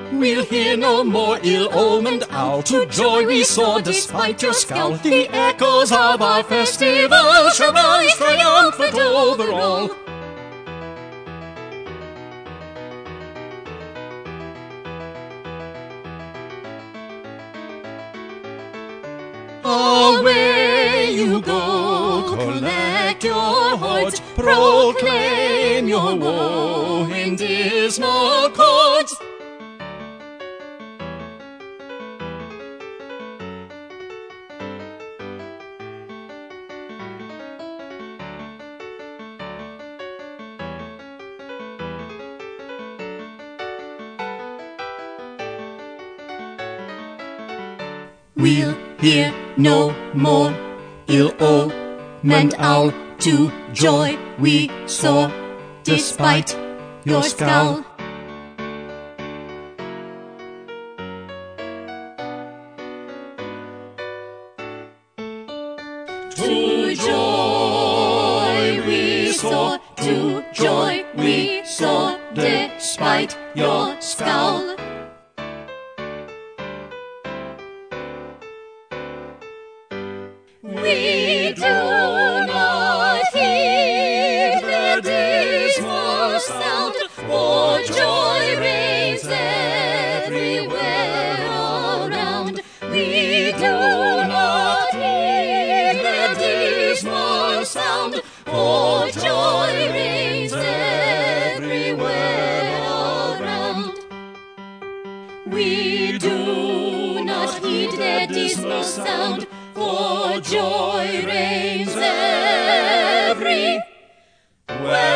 We'll hear no more ill-omened owl. To joy we soar despite your scowl. The echoes of our festival shall rise triumphant over all. Away you go, collect your hordes, proclaim your woe in dismal chords. We'll hear no more ill-omened owl. To joy we soar despite your scowl. To joy we soar, to joy we soar despite your scowl. We do not heed their dismal sound, for joy reigns everywhere around. We do not heed their dismal sound, for joy reigns everywhere around. We do not heed their dismal sound, for joy reigns everywhere.